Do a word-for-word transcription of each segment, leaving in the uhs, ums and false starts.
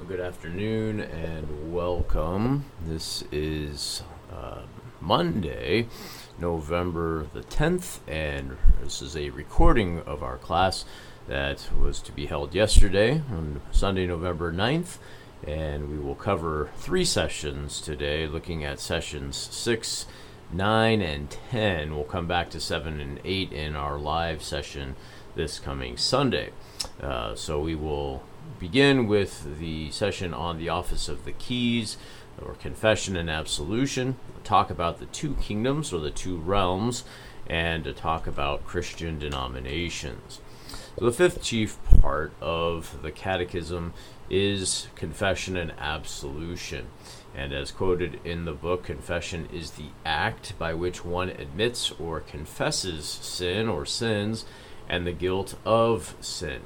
good afternoon and welcome. This is uh, Monday, November the tenth, and this is a recording of our class that was to be held yesterday on Sunday, November ninth, and we will cover three sessions today, looking at sessions six, nine, and ten. We'll come back to seven and eight in our live session this coming Sunday. Uh, so we will begin with the session on the office of the keys, or confession and absolution. We'll talk about the two kingdoms, or the two realms, and to talk about Christian denominations. So the fifth chief part of the catechism is confession and absolution. And as quoted in the book, confession is the act by which one admits or confesses sin or sins and the guilt of sin.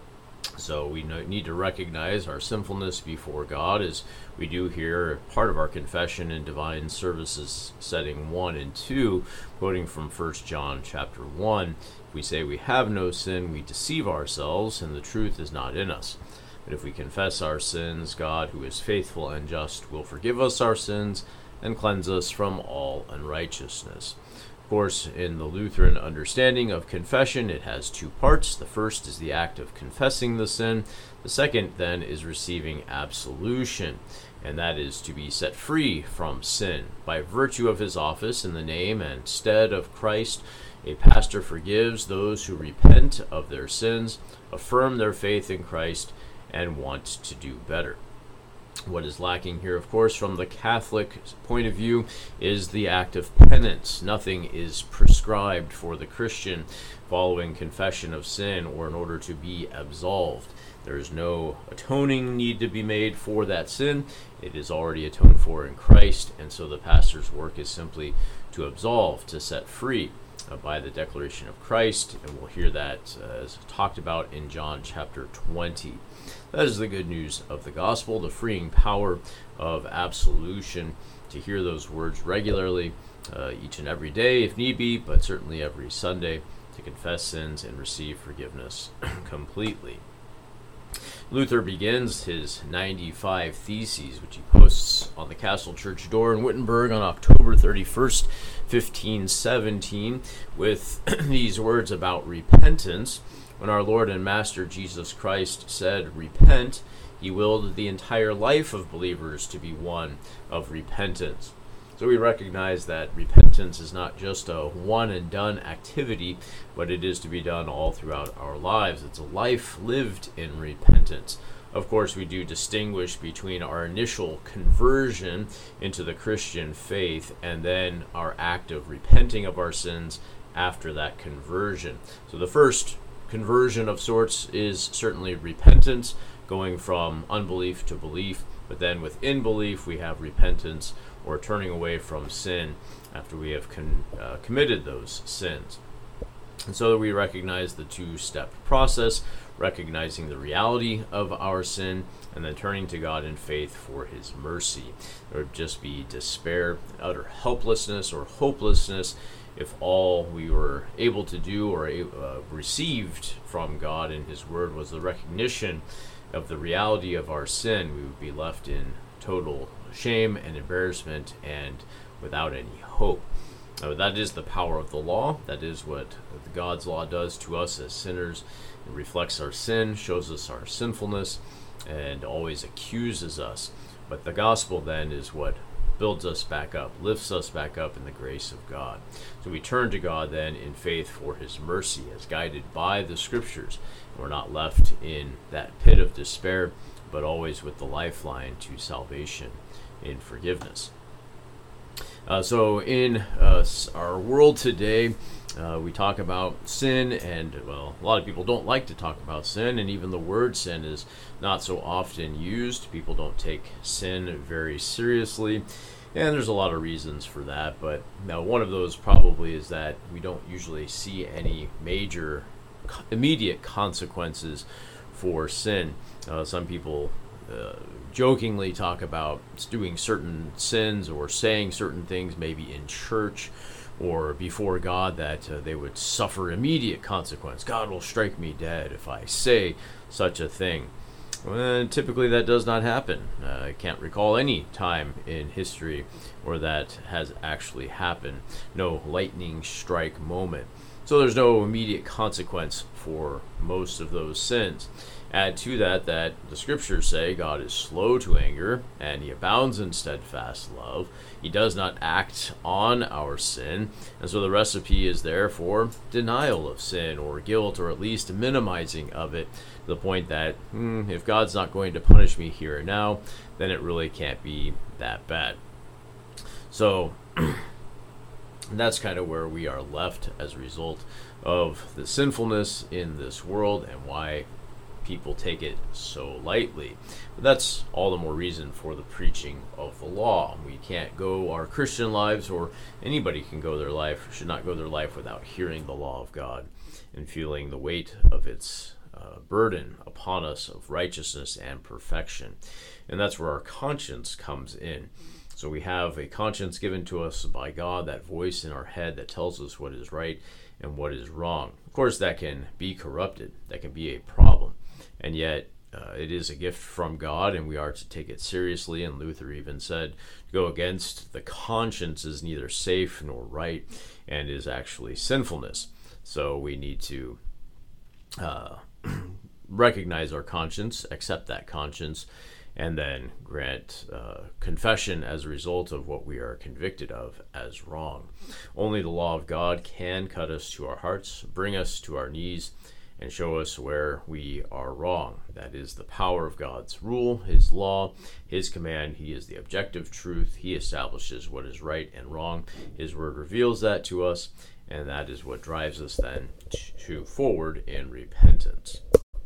So we need to recognize our sinfulness before God, as we do here, part of our confession in Divine Services setting one and two, quoting from First John chapter one. If we say we have no sin, we deceive ourselves, and the truth is not in us. But if we confess our sins, God, who is faithful and just, will forgive us our sins and cleanse us from all unrighteousness. Of course, in the Lutheran understanding of confession, it has two parts. The first is the act of confessing the sin. The second, then, is receiving absolution, and that is to be set free from sin. By virtue of his office in the name and stead of Christ, a pastor forgives those who repent of their sins, affirm their faith in Christ, and want to do better. What is lacking here, of course, from the Catholic point of view, is the act of penance. Nothing is prescribed for the Christian following confession of sin or in order to be absolved. There is no atoning need to be made for that sin. It is already atoned for in Christ, and so the pastor's work is simply to absolve, to set free uh, by the declaration of Christ, and we'll hear that uh, as talked about in John chapter twenty. That is the good news of the gospel, the freeing power of absolution, to hear those words regularly, uh, each and every day if need be, but certainly every Sunday, to confess sins and receive forgiveness completely. Luther begins his ninety-five Theses, which he posts on the Castle Church door in Wittenberg on October thirty-first, fifteen seventeen, with these words about repentance. When our Lord and Master Jesus Christ said, "Repent," he willed the entire life of believers to be one of repentance. So we recognize that repentance is not just a one-and-done activity, but it is to be done all throughout our lives. It's a life lived in repentance. Of course, we do distinguish between our initial conversion into the Christian faith and then our act of repenting of our sins after that conversion. So the first conversion of sorts is certainly repentance, going from unbelief to belief, but then within belief we have repentance, or turning away from sin after we have con- uh, committed those sins. And so we recognize the two-step process, recognizing the reality of our sin, and then turning to God in faith for his mercy. There would just be despair, utter helplessness or hopelessness if all we were able to do or uh, received from God in his word was the recognition of the reality of our sin. We would be left in total shame and embarrassment and without any hope. Now, that is the power of the law. That is what God's law does to us as sinners. It reflects our sin, shows us our sinfulness, and always accuses us. But the gospel then is what builds us back up, lifts us back up in the grace of God. So we turn to God then in faith for his mercy, as guided by the scriptures. We're not left in that pit of despair, but always with the lifeline to salvation in forgiveness. Uh, so in uh, our world today, uh, we talk about sin, and well, a lot of people don't like to talk about sin, and even the word sin is not so often used. People don't take sin very seriously, and there's a lot of reasons for that, but now one of those probably is that we don't usually see any major immediate consequences for sin. Uh, some people uh, jokingly talk about doing certain sins or saying certain things, maybe in church or before God, that uh, they would suffer immediate consequence. God will strike me dead if I say such a thing. Well, typically that does not happen. Uh, I can't recall any time in history where that has actually happened. No lightning strike moment. So there's no immediate consequence for most of those sins. Add to that that the scriptures say God is slow to anger and he abounds in steadfast love. He does not act on our sin. And so the recipe is there for denial of sin or guilt, or at least minimizing of it, to the point that hmm, if God's not going to punish me here and now, then it really can't be that bad. So that's kind of where we are left as a result of the sinfulness in this world and why people take it so lightly. But that's all the more reason for the preaching of the law. We can't go our Christian lives, or anybody can go their life, should not go their life without hearing the law of God and feeling the weight of its uh, burden upon us of righteousness and perfection. And that's where our conscience comes in. So we have a conscience given to us by God, that voice in our head that tells us what is right and what is wrong. Of course, that can be corrupted. That can be a problem. And yet, uh, it is a gift from God, and we are to take it seriously. And Luther even said, to go against the conscience is neither safe nor right, and is actually sinfulness. So we need to uh, recognize our conscience, accept that conscience, and then grant uh, confession as a result of what we are convicted of as wrong. Only the law of God can cut us to our hearts, bring us to our knees, and show us where we are wrong. That is the power of God's rule, his law, his command. He is the objective truth. He establishes what is right and wrong. His word reveals that to us, and that is what drives us then to forward in repentance.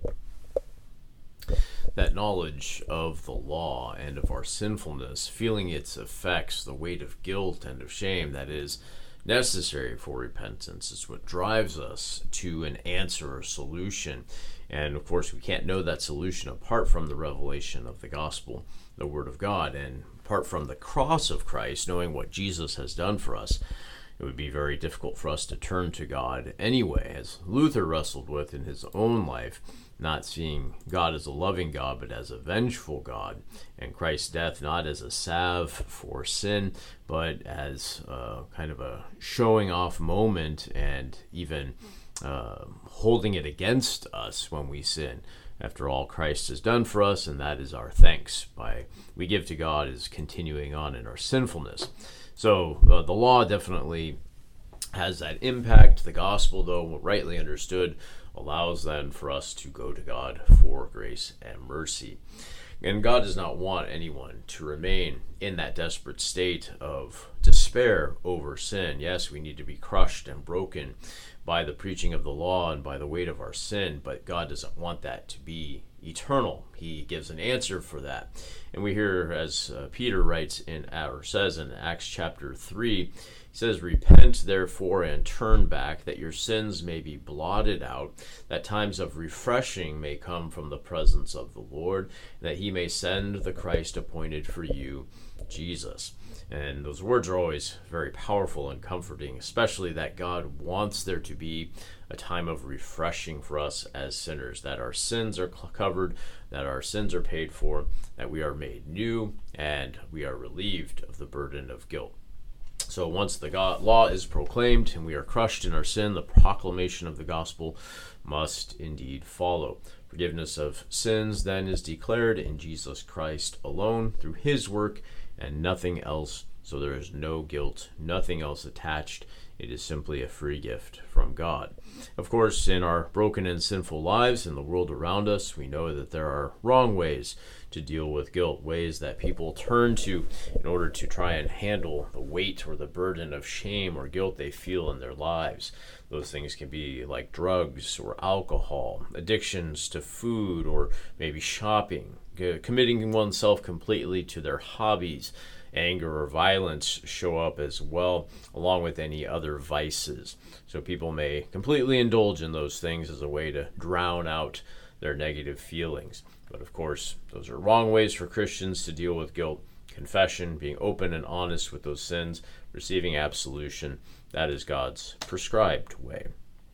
That knowledge of the law and of our sinfulness, feeling its effects, the weight of guilt and of shame that is necessary for repentance, is what drives us to an answer or solution. And of course, we can't know that solution apart from the revelation of the gospel, the word of God, and apart from the cross of Christ, knowing what Jesus has done for us. It would be very difficult for us to turn to God anyway, as Luther wrestled with in his own life, not seeing God as a loving God, but as a vengeful God, and Christ's death not as a salve for sin, but as uh, kind of a showing off moment, and even uh, holding it against us when we sin. After all, Christ has done for us, and that is our thanks by we give to God, is continuing on in our sinfulness. So uh, the law definitely has that impact. The gospel, though rightly understood, allows then for us to go to God for grace and mercy. And God does not want anyone to remain in that desperate state of despair over sin. Yes, we need to be crushed and broken by the preaching of the law and by the weight of our sin, but God doesn't want that to be eternal. He gives an answer for that. And we hear, as uh, Peter writes in, or says in Acts chapter three, he says, "Repent therefore and turn back, that your sins may be blotted out, that times of refreshing may come from the presence of the Lord, and that he may send the Christ appointed for you, Jesus." And those words are always very powerful and comforting, especially that God wants there to be a time of refreshing for us as sinners, that our sins are covered, that our sins are paid for, that we are made new, and we are relieved of the burden of guilt. So once the God, law is proclaimed and we are crushed in our sin, the proclamation of the gospel must indeed follow. Forgiveness of sins then is declared in Jesus Christ alone through his work and nothing else. So there is no guilt, nothing else attached. It is simply a free gift from God. Of course, in our broken and sinful lives, in the world around us, we know that there are wrong ways to deal with guilt, ways that people turn to in order to try and handle the weight or the burden of shame or guilt they feel in their lives. Those things can be like drugs or alcohol, addictions to food, or maybe shopping, committing oneself completely to their hobbies. Anger or violence show up as well, along with any other vices. So people may completely indulge in those things as a way to drown out their negative feelings. But of course, those are wrong ways for Christians to deal with guilt. Confession, being open and honest with those sins, receiving absolution, that is God's prescribed way.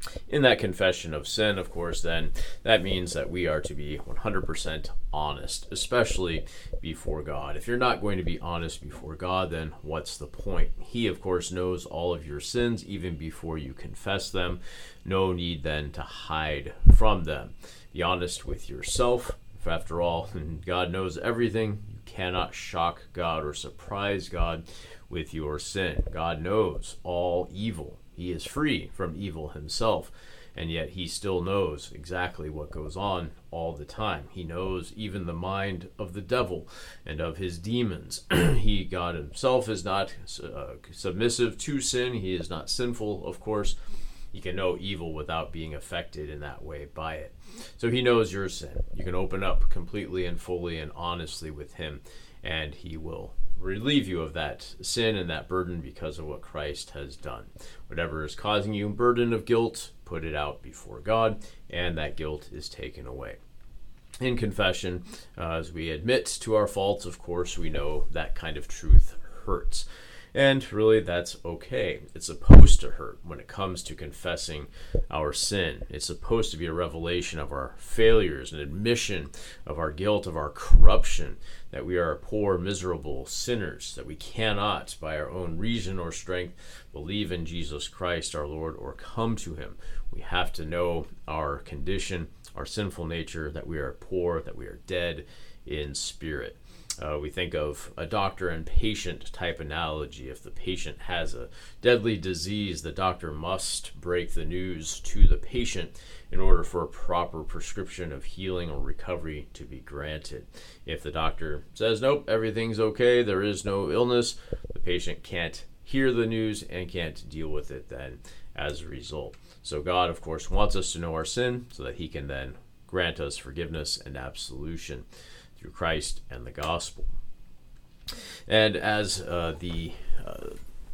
In that confession of sin, of course, then that means that we are to be one hundred percent honest, especially before God. If you're not going to be honest before God, then what's the point? He, of course, knows all of your sins even before you confess them. No need then to hide from them. Be honest with yourself. If after all, God knows everything, you cannot shock God or surprise God with your sin. God knows all evil. He is free from evil himself, and yet he still knows exactly what goes on all the time. He knows even the mind of the devil and of his demons. He, God himself, is not uh, submissive to sin. He is not sinful, of course. He can know evil without being affected in that way by it. So he knows your sin. You can open up completely and fully and honestly with him, and he will relieve you of that sin and that burden because of what Christ has done. Whatever is causing you a burden of guilt, put it out before God, and that guilt is taken away. In confession, uh, as we admit to our faults, of course, we know that kind of truth hurts. And really, that's okay. It's supposed to hurt when it comes to confessing our sin. It's supposed to be a revelation of our failures, an admission of our guilt, of our corruption, that we are poor, miserable sinners, that we cannot, by our own reason or strength, believe in Jesus Christ, our Lord, or come to him. We have to know our condition, our sinful nature, that we are poor, that we are dead in spirit. Uh, we think of a doctor and patient type analogy. If the patient has a deadly disease, the doctor must break the news to the patient in order for a proper prescription of healing or recovery to be granted. If the doctor says, nope, everything's okay, there is no illness, the patient can't hear the news and can't deal with it then as a result. So God, of course, wants us to know our sin so that he can then grant us forgiveness and absolution through Christ and the gospel. And as uh, the uh,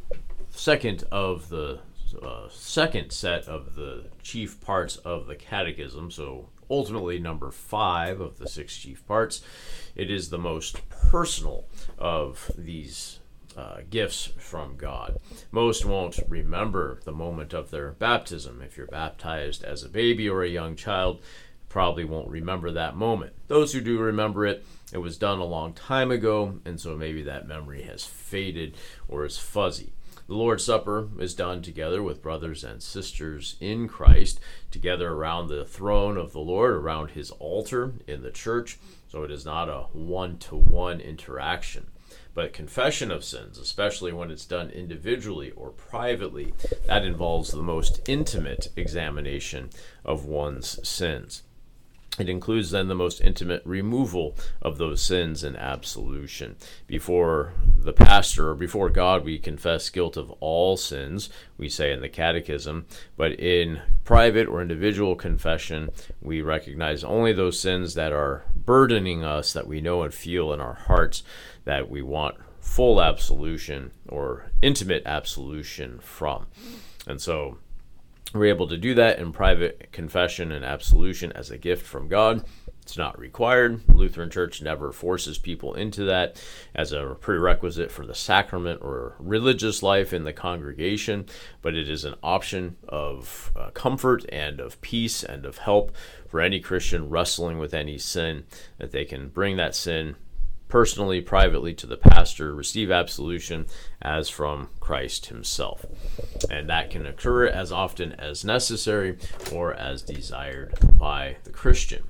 second of the uh, second set of the chief parts of the catechism, so ultimately number five of the six chief parts, it is the most personal of these uh, gifts from God. Most won't remember the moment of their baptism. If you're baptized as a baby or a young child, probably won't remember that moment. Those who do remember it, it was done a long time ago, and so maybe that memory has faded or is fuzzy. The Lord's Supper is done together with brothers and sisters in Christ, together around the throne of the Lord, around his altar in the church, so it is not a one-to-one interaction. But confession of sins, especially when it's done individually or privately, that involves the most intimate examination of one's sins. It includes then the most intimate removal of those sins and absolution. Before the pastor or before God, we confess guilt of all sins, we say in the catechism, but in private or individual confession, we recognize only those sins that are burdening us, that we know and feel in our hearts that we want full absolution or intimate absolution from. And so we're able to do that in private confession and absolution as a gift from God. It's not required. The Lutheran Church never forces people into that as a prerequisite for the sacrament or religious life in the congregation, but it is an option of uh, comfort and of peace and of help for any Christian wrestling with any sin, that they can bring that sin personally, privately to the pastor, receive absolution as from Christ himself. And that can occur as often as necessary or as desired by the Christian.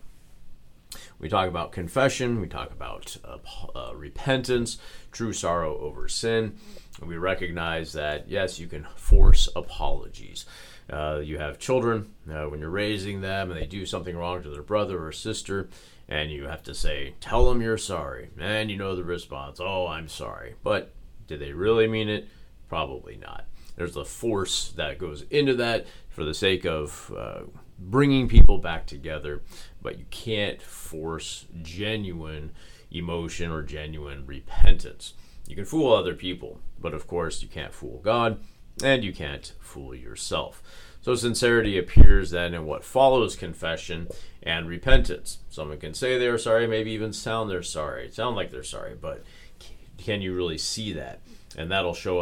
We talk about confession, we talk about uh, uh, repentance, true sorrow over sin. And we recognize that, yes, you can force apologies. Uh, you have children, uh, when you're raising them and they do something wrong to their brother or sister, and you have to say, tell them you're sorry. And you know the response, oh, I'm sorry. But did they really mean it? Probably not. There's a force that goes into that for the sake of uh, bringing people back together, but you can't force genuine emotion or genuine repentance. You can fool other people, but of course you can't fool God, and you can't fool yourself. So sincerity appears then in what follows confession and repentance. Someone can say they're sorry, maybe even sound they're sorry, sound like they're sorry, but can you really see that? And that'll show up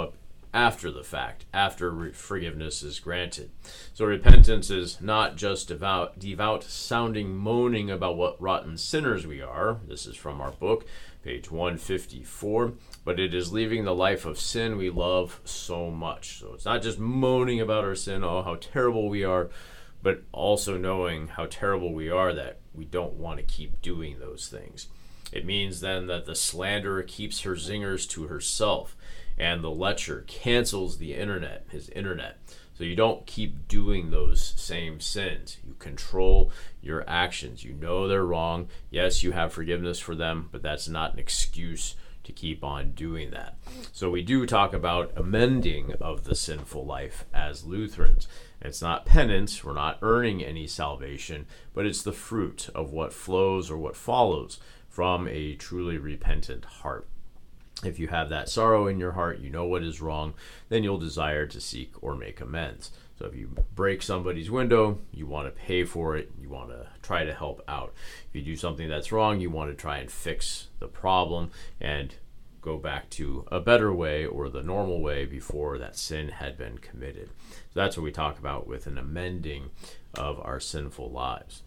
after the fact, after re- forgiveness is granted. So repentance is not just devout, devout sounding moaning about what rotten sinners we are. This is from our book, page one fifty-four. But it is leaving the life of sin we love so much. So it's not just moaning about our sin, oh, how terrible we are, but also knowing how terrible we are that we don't want to keep doing those things. It means then that the slanderer keeps her zingers to herself, and the lecher cancels the internet, his internet. So you don't keep doing those same sins. You control your actions. You know they're wrong. Yes, you have forgiveness for them, but that's not an excuse to keep on doing that. So we do talk about amending of the sinful life as Lutherans. It's not penance. We're not earning any salvation, but it's the fruit of what flows or what follows from a truly repentant heart. If you have that sorrow in your heart, you know what is wrong, then you'll desire to seek or make amends. So if you break somebody's window, you want to pay for it, you want to try to help out. If you do something that's wrong, you want to try and fix the problem and go back to a better way or the normal way before that sin had been committed. So that's what we talk about with an amending of our sinful lives.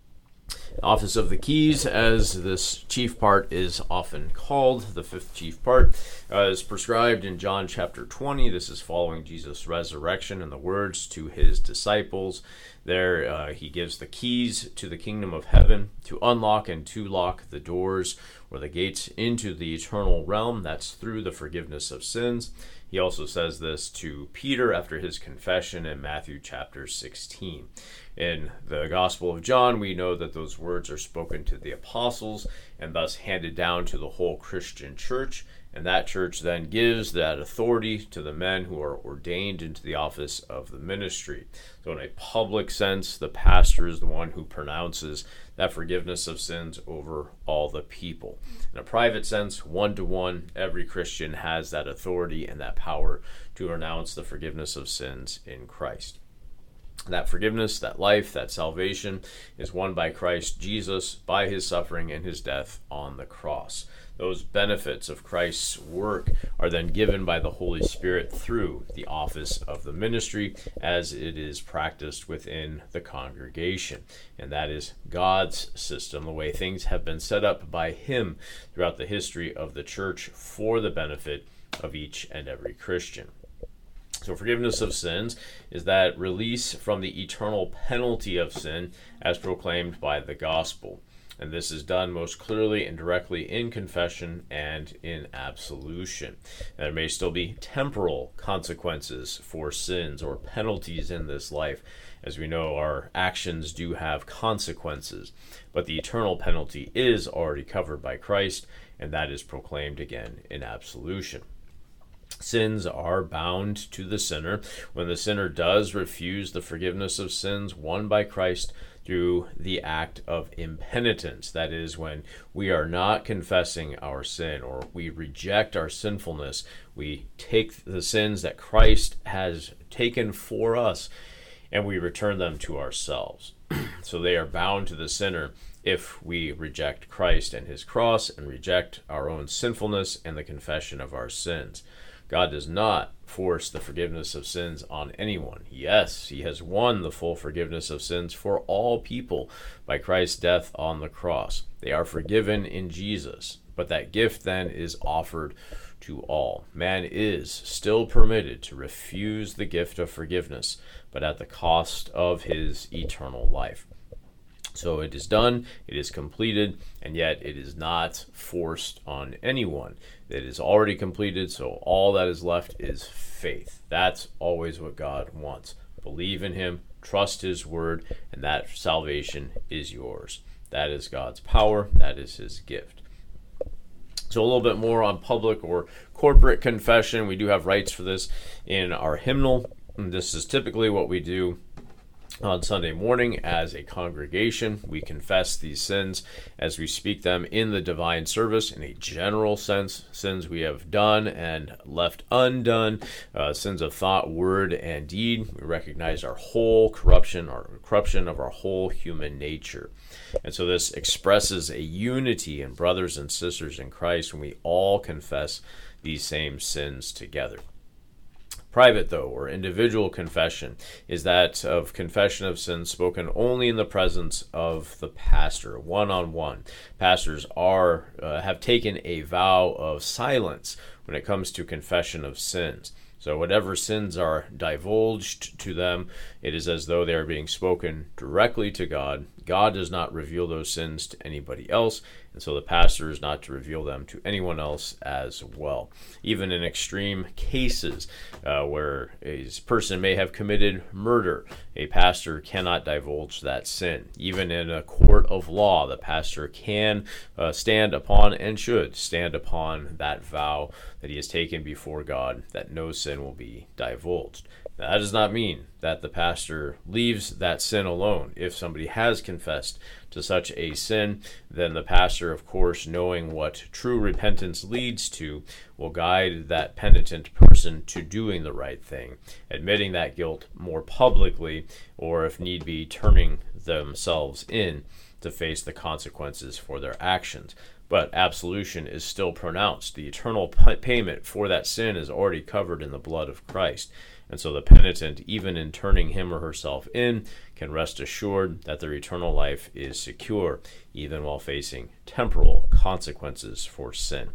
Office of the Keys, as this chief part is often called, the fifth chief part, uh, is prescribed in John chapter twenty. This is following Jesus' resurrection and the words to his disciples. There uh, he gives the keys to the kingdom of heaven to unlock and to lock the doors or the gates into the eternal realm. That's through the forgiveness of sins. He also says this to Peter after his confession in Matthew chapter sixteen. In the Gospel of John, we know that those words are spoken to the apostles and thus handed down to the whole Christian church. And that church then gives that authority to the men who are ordained into the office of the ministry. So in a public sense, the pastor is the one who pronounces that forgiveness of sins over all the people. In a private sense, one-to-one, every Christian has that authority and that power to announce the forgiveness of sins in Christ. That forgiveness, that life, that salvation is won by Christ Jesus by his suffering and his death on the cross. Those benefits of Christ's work are then given by the Holy Spirit through the office of the ministry as it is practiced within the congregation. And that is God's system, the way things have been set up by him throughout the history of the church for the benefit of each and every Christian. So forgiveness of sins is that release from the eternal penalty of sin as proclaimed by the gospel. And this is done most clearly and directly in confession and in absolution. There may still be temporal consequences for sins or penalties in this life. As we know, our actions do have consequences, but the eternal penalty is already covered by Christ, and that is proclaimed again in absolution. Sins are bound to the sinner when the sinner does refuse the forgiveness of sins won by Christ through the act of impenitence. That is, when we are not confessing our sin or we reject our sinfulness, we take the sins that Christ has taken for us and we return them to ourselves. So they are bound to the sinner if we reject Christ and his cross and reject our own sinfulness and the confession of our sins. God does not force the forgiveness of sins on anyone. Yes, he has won the full forgiveness of sins for all people by Christ's death on the cross. They are forgiven in Jesus, but that gift then is offered to all. Man is still permitted to refuse the gift of forgiveness, but at the cost of his eternal life. So it is done, it is completed, and yet it is not forced on anyone. It is already completed, so all that is left is faith. That's always what God wants. Believe in him, trust his word, and that salvation is yours. That is God's power, that is his gift. So a little bit more on public or corporate confession. We do have rights for this in our hymnal. And this is typically what we do on Sunday morning as a congregation. We confess these sins as we speak them in the divine service in a general sense, sins we have done and left undone, uh, sins of thought, word, and deed. We recognize our whole corruption, our corruption of our whole human nature. And so this expresses a unity in brothers and sisters in Christ when we all confess these same sins together. Private, though, or individual confession, is that of confession of sins spoken only in the presence of the pastor, one-on-one. Pastors are uh, have taken a vow of silence when it comes to confession of sins. So whatever sins are divulged to them, it is as though they are being spoken directly to God. God does not reveal those sins to anybody else, and so the pastor is not to reveal them to anyone else as well. Even in extreme cases uh, where a person may have committed murder, a pastor cannot divulge that sin. Even in a court of law, the pastor can uh, stand upon and should stand upon that vow that he has taken before God, that no sin will be divulged. Now, that does not mean that the pastor leaves that sin alone. If somebody has confessed to such a sin, then the pastor, of course, knowing what true repentance leads to, will guide that penitent person to doing the right thing, admitting that guilt more publicly, or if need be, turning themselves in to face the consequences for their actions. But absolution is still pronounced. The eternal payment for that sin is already covered in the blood of Christ. And so the penitent, even in turning him or herself in, can rest assured that their eternal life is secure, even while facing temporal consequences for sin.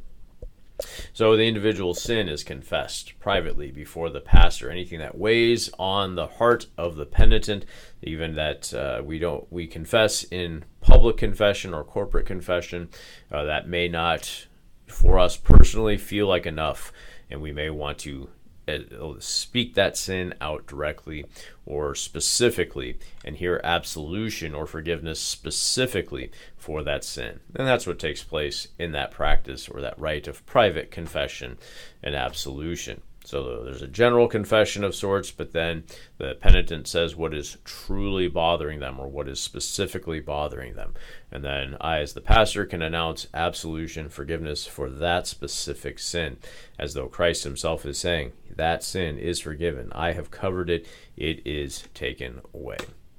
So the individual sin is confessed privately before the pastor. Anything that weighs on the heart of the penitent, even that uh, we don't we confess in public confession or corporate confession, uh, that may not, for us personally, feel like enough, and we may want to speak that sin out directly or specifically and hear absolution or forgiveness specifically for that sin. And that's what takes place in that practice or that rite of private confession and absolution. So there's a general confession of sorts, but then the penitent says what is truly bothering them or what is specifically bothering them. And then I, as the pastor, can announce absolution, forgiveness for that specific sin, as though Christ himself is saying, that sin is forgiven. I have covered it. It is taken away.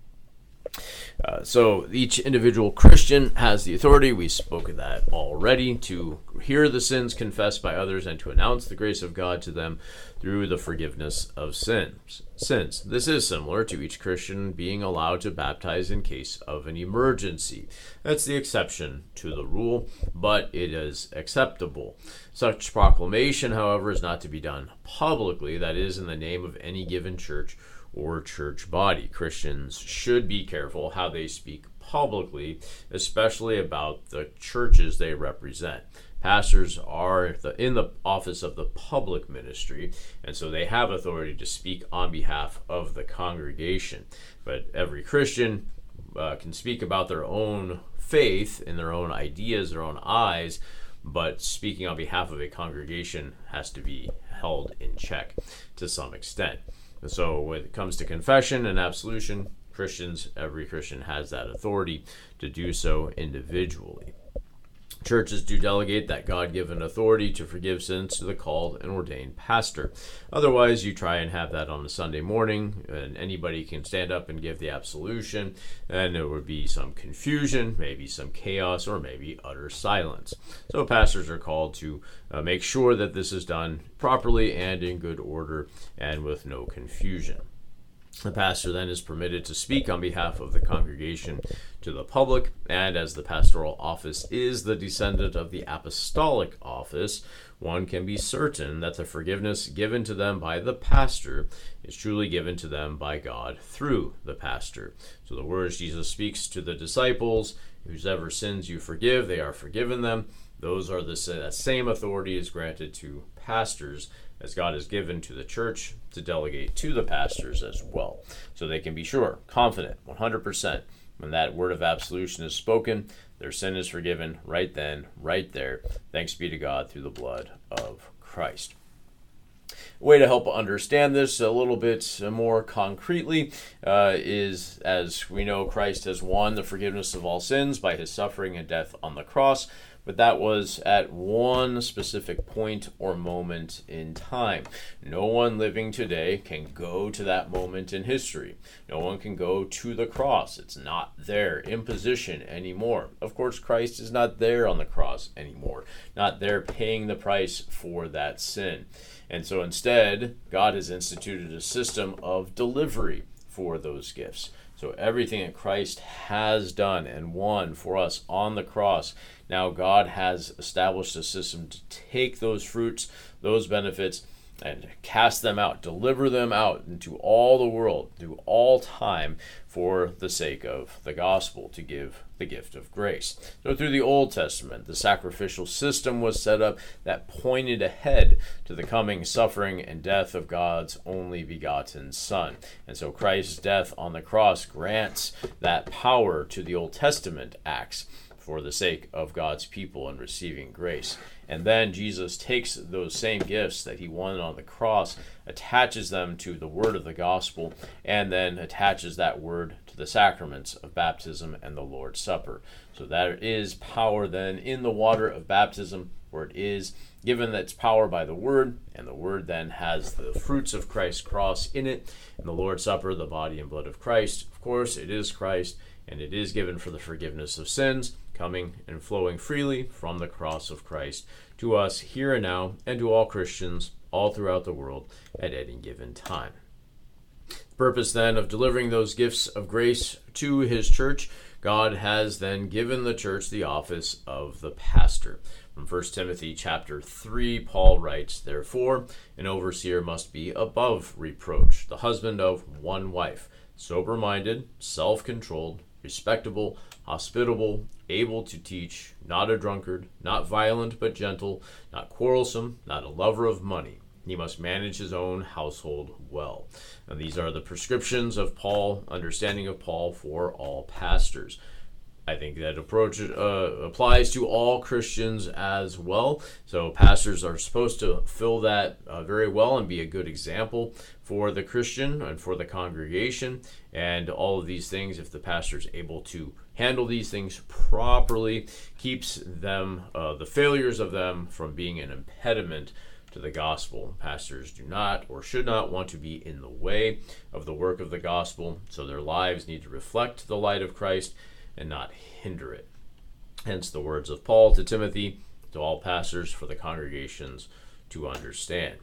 Uh, so each individual Christian has the authority, we spoke of that already, to hear the sins confessed by others and to announce the grace of God to them through the forgiveness of sins. Sins. This is similar to each Christian being allowed to baptize in case of an emergency. That's the exception to the rule, but it is acceptable. Such proclamation, however, is not to be done publicly, that is, in the name of any given church or church body. Christians should be careful how they speak publicly, especially about the churches they represent. Pastors are the, in the office of the public ministry, and so they have authority to speak on behalf of the congregation. But every Christian uh, can speak about their own faith and their own ideas, their own eyes, but speaking on behalf of a congregation has to be held in check to some extent. So when it comes to confession and absolution, Christians, every Christian has that authority to do so individually. Churches do delegate that God-given authority to forgive sins to the called and ordained pastor. Otherwise, you try and have that on a Sunday morning, and anybody can stand up and give the absolution, and there would be some confusion, maybe some chaos, or maybe utter silence. So pastors are called to uh, make sure that this is done properly and in good order and with no confusion. The pastor then is permitted to speak on behalf of the congregation to the public, and as the pastoral office is the descendant of the apostolic office, one can be certain that the forgiveness given to them by the pastor is truly given to them by God through the pastor. So the words Jesus speaks to the disciples, whosever sins you forgive, they are forgiven them. Those are the that same authority is granted to pastors as God has given to the church to delegate to the pastors as well. So they can be sure, confident, one hundred percent, when that word of absolution is spoken, their sin is forgiven right then, right there. Thanks be to God through the blood of Christ. A way to help understand this a little bit more concretely uh, is, as we know, Christ has won the forgiveness of all sins by his suffering and death on the cross. but that was at one specific point or moment in time. No one living today can go to that moment in history. No one can go to the cross. It's not there in position anymore. Of course, Christ is not there on the cross anymore, not there paying the price for that sin. And so instead, God has instituted a system of delivery for those gifts. So everything that Christ has done and won for us on the cross, now God has established a system to take those fruits, those benefits, and cast them out, deliver them out into all the world, through all time, for the sake of the gospel, to give the gift of grace. So through the Old Testament, the sacrificial system was set up that pointed ahead to the coming suffering and death of God's only begotten Son. And so Christ's death on the cross grants that power to the Old Testament acts for the sake of God's people and receiving grace. And then Jesus takes those same gifts that he won on the cross, attaches them to the word of the gospel, and then attaches that word to the sacraments of baptism and the Lord's Supper. So there is power then in the water of baptism, where it is given its power by the word, and the word then has the fruits of Christ's cross in it. In the Lord's Supper, the body and blood of Christ, of course, it is Christ, and it is given for the forgiveness of sins, coming and flowing freely from the cross of Christ to us here and now, and to all Christians all throughout the world at any given time. The purpose then of delivering those gifts of grace to his church, God has then given the church the office of the pastor. From First Timothy chapter three, Paul writes, "Therefore, an overseer must be above reproach, the husband of one wife, sober-minded, self-controlled, respectable, hospitable, able to teach, not a drunkard, not violent but gentle, not quarrelsome, not a lover of money. He must manage his own household well." Now, these are the prescriptions of Paul, understanding of Paul for all pastors. I think that approach uh, applies to all Christians as well. So pastors are supposed to fill that uh, very well and be a good example for the Christian and for the congregation. And all of these things, if the pastor is able to handle these things properly, keeps them, uh, the failures of them, from being an impediment to the gospel. Pastors do not or should not want to be in the way of the work of the gospel, so their lives need to reflect the light of Christ and not hinder it. Hence the words of Paul to Timothy, to all pastors, for the congregations to understand.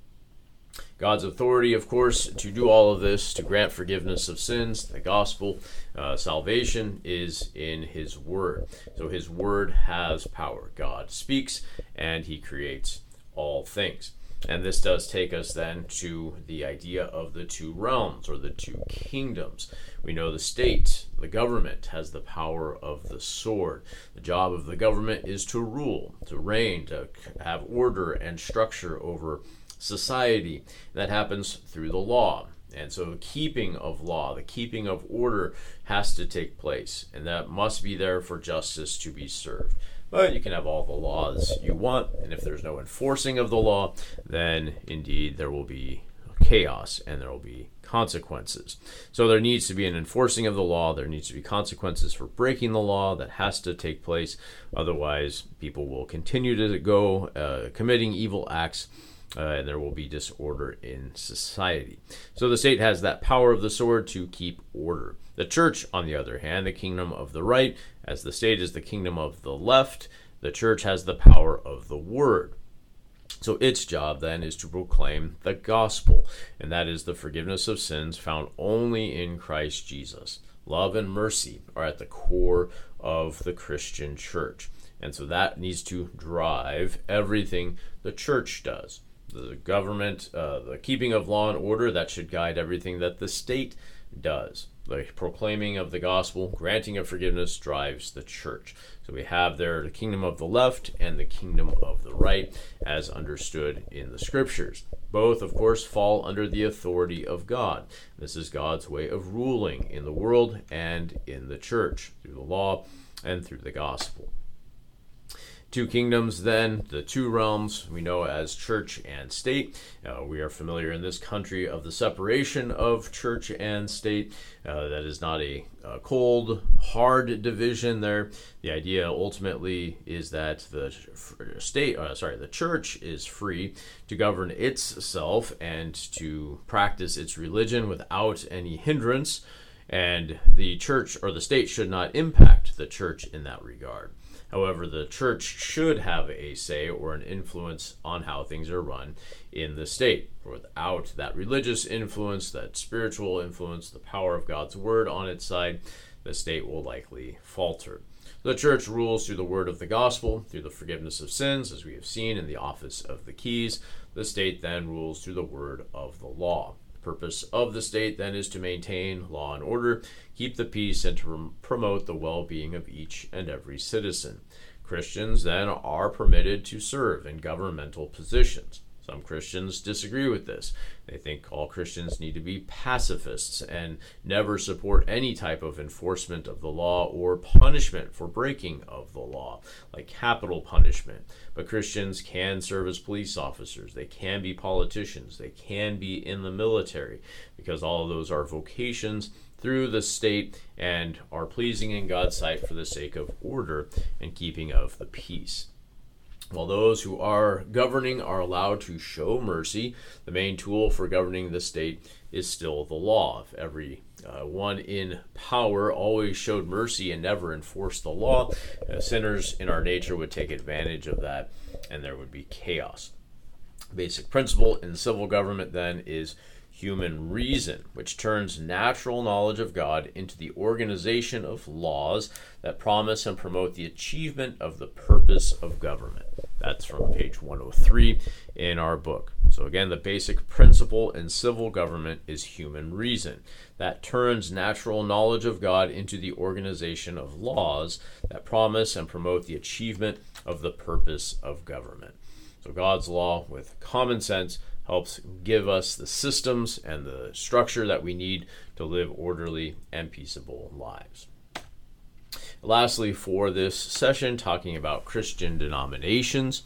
God's authority, of course, to do all of this, to grant forgiveness of sins, the gospel, uh, salvation, is in his word. So his word has power. God speaks and he creates all things. And this does take us then to the idea of the two realms, or the two kingdoms. We know the state, the government, has the power of the sword. The job of the government is to rule, to reign, to have order and structure over society. That happens through the law. And so the keeping of law, the keeping of order has to take place, and that must be there for justice to be served. But you can have all the laws you want, and if there's no enforcing of the law, then indeed there will be chaos and there will be consequences. So there needs to be an enforcing of the law. There needs to be consequences for breaking the law. That has to take place. Otherwise, people will continue to go uh, committing evil acts, Uh, and there will be disorder in society. So the state has that power of the sword to keep order. The church, on the other hand, the kingdom of the right, as the state is the kingdom of the left, the church has the power of the word. So its job then is to proclaim the gospel, and that is the forgiveness of sins found only in Christ Jesus. Love and mercy are at the core of the Christian church, and so that needs to drive everything the church does. The government, uh, the keeping of law and order, that should guide everything that the state does. The proclaiming of the gospel, granting of forgiveness, drives the church. So we have there the kingdom of the left and the kingdom of the right, as understood in the scriptures. Both, of course, fall under the authority of God. This is God's way of ruling in the world and in the church, through the law and through the gospel. Two kingdoms, then, the two realms we know as church and state. Uh, we are familiar in this country of the separation of church and state. Uh, that is not a, a cold, hard division there. The idea ultimately is that the state, uh, sorry, the church is free to govern itself and to practice its religion without any hindrance, and the church or the state should not impact the church in that regard. However, the church should have a say or an influence on how things are run in the state. Without that religious influence, that spiritual influence, the power of God's word on its side, the state will likely falter. The church rules through the word of the gospel, through the forgiveness of sins, as we have seen in the office of the keys. The state then rules through the word of the law. The purpose of the state then is to maintain law and order, keep the peace, and to promote the well-being of each and every citizen. Christians then are permitted to serve in governmental positions. Some Christians disagree with this. They think all Christians need to be pacifists and never support any type of enforcement of the law or punishment for breaking of the law, like capital punishment. But Christians can serve as police officers. They can be politicians. They can be in the military, because all of those are vocations through the state and are pleasing in God's sight for the sake of order and keeping of the peace. While those who are governing are allowed to show mercy, the main tool for governing the state is still the law. If every uh, one in power always showed mercy and never enforced the law, uh, sinners in our nature would take advantage of that, and there would be chaos. Basic principle in civil government then is human reason, which turns natural knowledge of God into the organization of laws that promise and promote the achievement of the purpose of government. That's from page one oh three in our book. So again, the basic principle in civil government is human reason. That turns natural knowledge of God into the organization of laws that promise and promote the achievement of the purpose of government. So God's law, with common sense, helps give us the systems and the structure that we need to live orderly and peaceable lives. Lastly, for this session, talking about Christian denominations,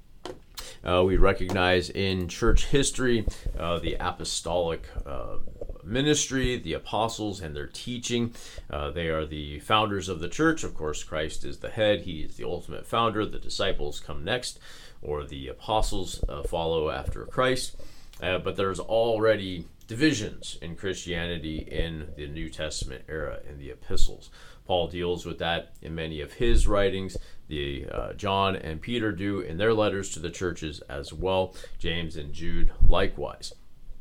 uh, we recognize in church history uh, the apostolic uh, ministry, the apostles and their teaching. Uh, they are the founders of the church. Of course, Christ is the head. He is the ultimate founder. The disciples come next, or the apostles uh, follow after Christ. Uh, but there's already divisions in Christianity in the New Testament era, in the epistles. Paul deals with that in many of his writings. The uh, John and Peter do in their letters to the churches as well. James and Jude likewise.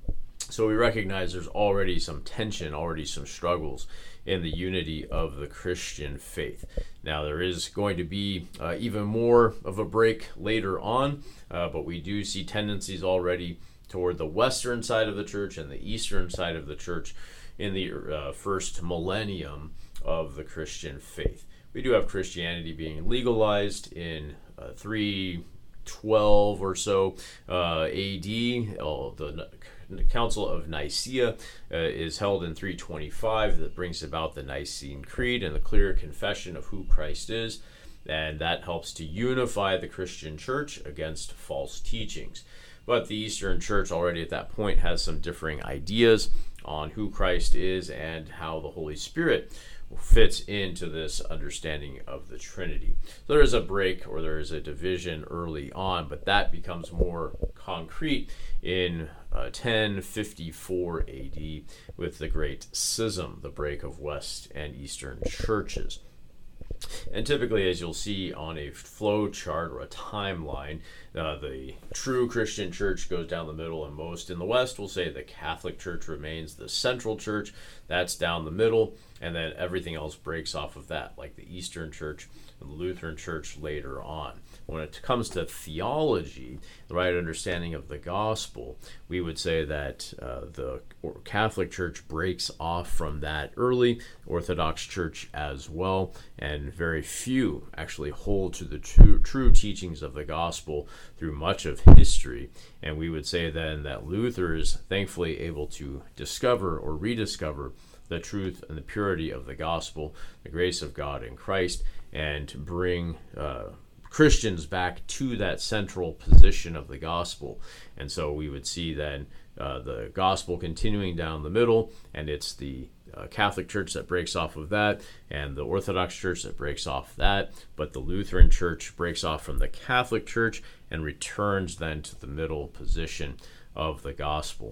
So we recognize there's already some tension, already some struggles in the unity of the Christian faith. Now, there is going to be uh, even more of a break later on, uh, but we do see tendencies already toward the western side of the church and the eastern side of the church in the uh, first millennium of the Christian faith. We do have Christianity being legalized in uh, three twelve or so uh, A D. Oh, the The Council of Nicaea uh, is held in three twenty-five. That brings about the Nicene Creed and the clear confession of who Christ is, and that helps to unify the Christian church against false teachings. But the Eastern Church already at that point has some differing ideas on who Christ is and how the Holy Spirit fits into this understanding of the Trinity. So there is a break, or there is a division early on, but that becomes more concrete in uh, ten fifty-four A D with the Great Schism, the break of West and Eastern churches. And typically, as you'll see on a flow chart or a timeline, uh, the true Christian church goes down the middle, and most in the West will say the Catholic Church remains the central church. That's down the middle, and then everything else breaks off of that, like the Eastern Church and the Lutheran Church later on. When it comes to theology, the right understanding of the gospel, we would say that uh, the Catholic Church breaks off from that early, Orthodox Church as well, and very few actually hold to the true, true teachings of the gospel through much of history. And we would say then that Luther is thankfully able to discover or rediscover the truth and the purity of the gospel, the grace of God in Christ, and bring uh, Christians back to that central position of the gospel. And so we would see then uh, the gospel continuing down the middle, and it's the uh, Catholic Church that breaks off of that, and the Orthodox Church that breaks off that, but the Lutheran Church breaks off from the Catholic Church and returns then to the middle position of the gospel.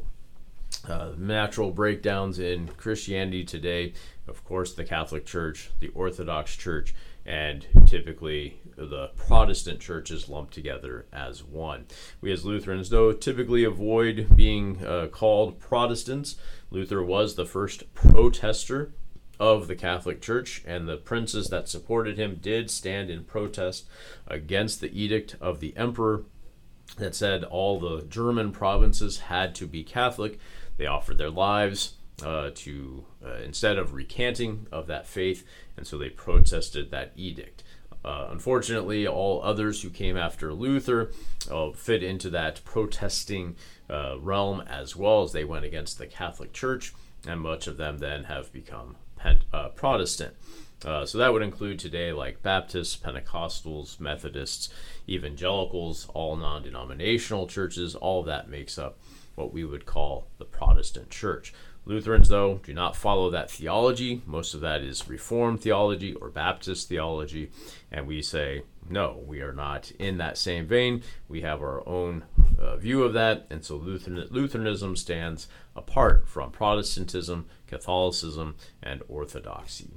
Uh, natural breakdowns in Christianity today, of course, the Catholic Church, the Orthodox Church, and typically the Protestant churches lumped together as one. We as Lutherans, though, typically avoid being uh, called Protestants. Luther was the first protester of the Catholic Church, and the princes that supported him did stand in protest against the edict of the emperor that said all the German provinces had to be Catholic. They offered their lives uh, to uh, instead of recanting of that faith, and so they protested that edict. Uh, unfortunately, all others who came after Luther uh, fit into that protesting uh, realm as well, as they went against the Catholic Church, and much of them then have become Pent- uh, Protestant. Uh, so that would include today like Baptists, Pentecostals, Methodists, Evangelicals, all non-denominational churches. All of that makes up what we would call the Protestant Church. Lutherans, though, do not follow that theology. Most of that is Reformed theology or Baptist theology, and we say, no, we are not in that same vein. We have our own uh, view of that, and so Lutheran- Lutheranism stands apart from Protestantism, Catholicism, and Orthodoxy.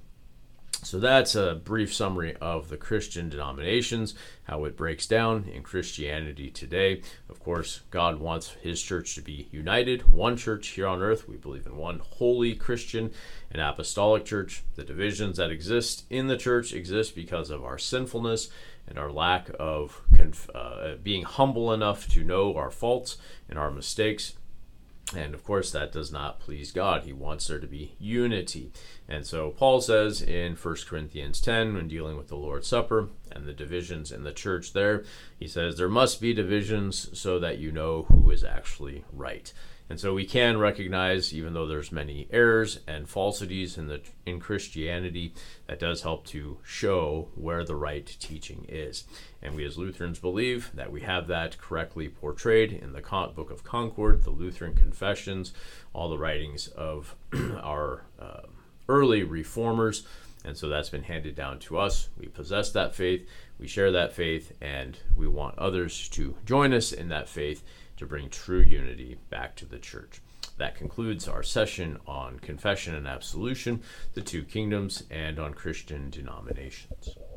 So that's a brief summary of the Christian denominations, how it breaks down in Christianity today. Of course, God wants his church to be united, one church here on earth. We believe in one holy Christian and apostolic church. The divisions that exist in the church exist because of our sinfulness and our lack of conf- uh, being humble enough to know our faults and our mistakes. And of course, that does not please God. He wants there to be unity. And so Paul says in First Corinthians ten, when dealing with the Lord's Supper and the divisions in the church there, he says there must be divisions so that you know who is actually right. And so we can recognize, even though there's many errors and falsities in the in Christianity, that does help to show where the right teaching is. And we as Lutherans believe that we have that correctly portrayed in the Book of Concord, the Lutheran Confessions, all the writings of our uh, early reformers. And so that's been handed down to us. We possess that faith, we share that faith, and we want others to join us in that faith to bring true unity back to the church. That concludes our session on confession and absolution, the two kingdoms, and on Christian denominations.